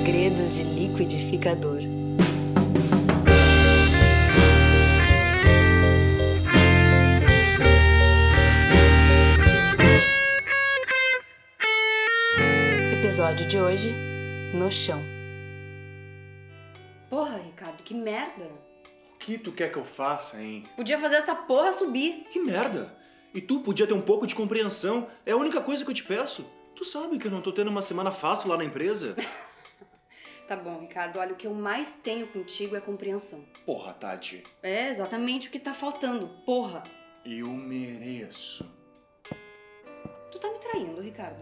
Segredos de liquidificador. Episódio de hoje, no chão. Porra, Ricardo, que merda. O que tu quer que eu faça, hein? Podia fazer essa porra subir. Que merda! E tu podia ter um pouco de compreensão. É a única coisa que eu te peço. Tu sabe que eu não tô tendo uma semana fácil lá na empresa? Tá bom, Ricardo, olha, o que eu mais tenho contigo é compreensão. Porra, Tati. É exatamente o que tá faltando, porra. Eu mereço. Tu tá me traindo, Ricardo.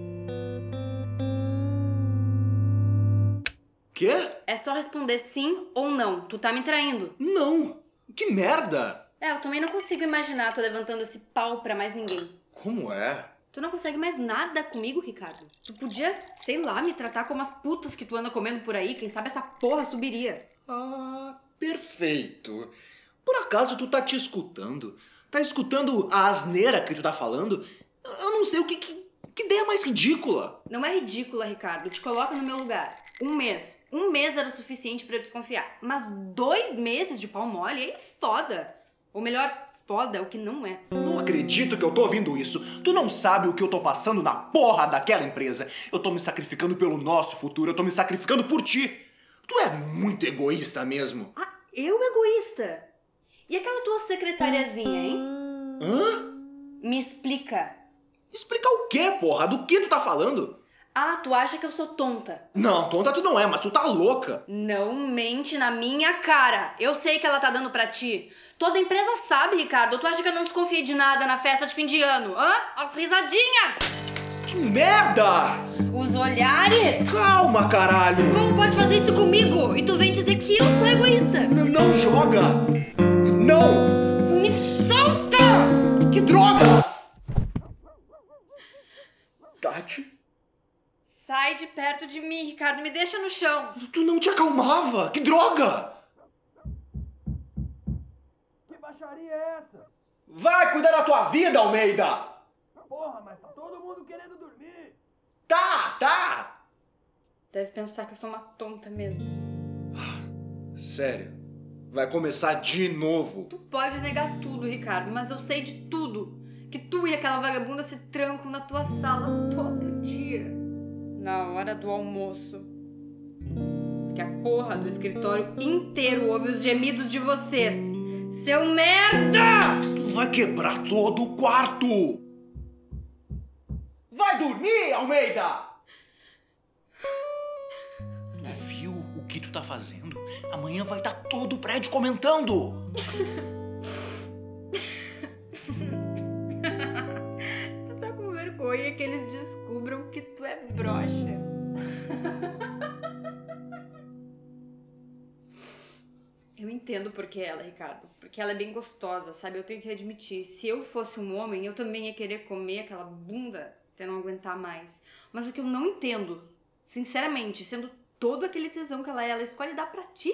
Quê? É só responder sim ou não. Tu tá me traindo. Não! Que merda! Eu também não consigo imaginar tu levantando esse pau pra mais ninguém. Como é? Tu não consegue mais nada comigo, Ricardo. Tu podia, sei lá, me tratar como as putas que tu anda comendo por aí. Quem sabe essa porra subiria. Ah, perfeito. Por acaso tu tá te escutando? Tá escutando a asneira que tu tá falando? Eu não sei que ideia mais ridícula. Não é ridícula, Ricardo. Te coloca no meu lugar. Um mês era o suficiente pra eu desconfiar. Mas 2 meses de pau mole aí é foda. Ou melhor, foda é o que não é. Não acredito que eu tô ouvindo isso. Tu não sabe o que eu tô passando na porra daquela empresa. Eu tô me sacrificando pelo nosso futuro. Eu tô me sacrificando por ti. Tu é muito egoísta mesmo. Ah, eu egoísta? E aquela tua secretariazinha, hein? Hã? Me explica. Explicar o quê, porra? Do que tu tá falando? Ah, tu acha que eu sou tonta? Não, tonta tu não é, mas tu tá louca. Não mente na minha cara. Eu sei que ela tá dando pra ti. Toda empresa sabe, Ricardo. Tu acha que eu não desconfiei de nada na festa de fim de ano? Hã? As risadinhas! Que merda! Os olhares! Calma, caralho! Como pode fazer isso comigo? E tu vem dizer que eu sou egoísta? Não joga! Não! Me solta! Que droga! Tati? Sai de perto de mim, Ricardo. Me deixa no chão. Tu não te acalmava! Que droga! Que baixaria é essa? Vai cuidar da tua vida, Almeida! Porra, mas tá todo mundo querendo dormir. Tá! Deve pensar que eu sou uma tonta mesmo. Sério, vai começar de novo. Tu pode negar tudo, Ricardo, mas eu sei de tudo. Que tu e aquela vagabunda se trancam na tua sala todo dia. Na hora do almoço. Que a porra do escritório inteiro ouve os gemidos de vocês. Seu merda! Tu vai quebrar todo o quarto! Vai dormir, Almeida! Tu viu o que tu tá fazendo? Amanhã vai estar todo o prédio comentando! Tu tá com vergonha que eles descubram que tu é broxa. Eu entendo por que ela, Ricardo. Porque ela é bem gostosa, sabe? Eu tenho que admitir. Se eu fosse um homem, eu também ia querer comer aquela bunda até não aguentar mais. Mas o que eu não entendo, sinceramente, sendo todo aquele tesão que ela escolhe dar pra ti.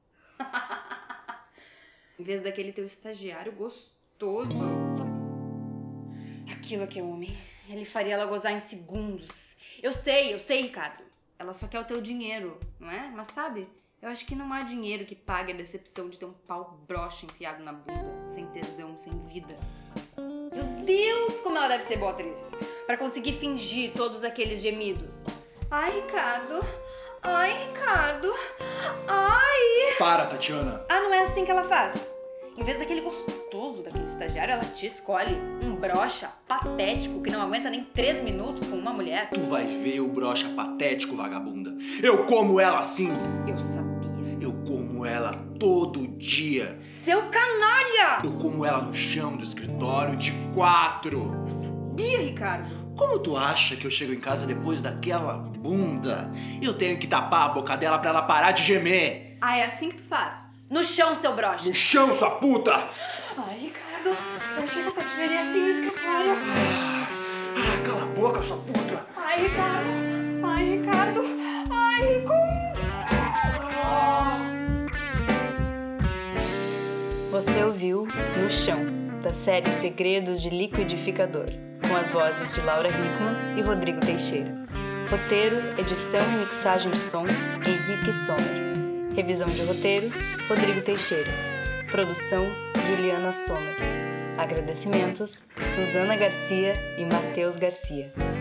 Em vez daquele teu estagiário gostoso. Aquilo aqui é homem. Ele faria ela gozar em segundos. Eu sei, Ricardo. Ela só quer o teu dinheiro, não é? Mas sabe, eu acho que não há dinheiro que pague a decepção de ter um pau broxa enfiado na bunda, sem tesão, sem vida. Meu Deus, como ela deve ser boa atriz. Pra conseguir fingir todos aqueles gemidos. Ai, Ricardo. Ai, Ricardo. Ai. Para, Tatiana! Ah, não é assim que ela faz. Em vez daquele gostoso daquele estagiário, ela te escolhe um broxa patético que não aguenta nem 3 minutos com uma mulher. Tu vai ver o broxa patético, vagabunda. Eu como ela assim. Eu sabia. Eu como ela todo dia. Seu canalha! Eu como ela no chão do escritório de 4. Eu sabia, Ricardo. Como tu acha que eu chego em casa depois daquela bunda? Eu tenho que tapar a boca dela pra ela parar de gemer. Ah, é assim que tu faz? No chão, seu broxa. No chão, sua puta! Ai, Ricardo, eu achei que eu só te veria assim no escritório. Cala a boca, sua puta! Ai, Ricardo. Ai, Ricardo. Ai, Ricardo. Você ouviu No Chão, da série Segredos de Liquidificador, com as vozes de Laura Hickman e Rodrigo Teixeira. Roteiro, edição e mixagem de som, Henrique Sommer. Revisão de roteiro, Rodrigo Teixeira. Produção, Juliana Sommer. Agradecimentos, Suzana Garcia e Matheus Garcia.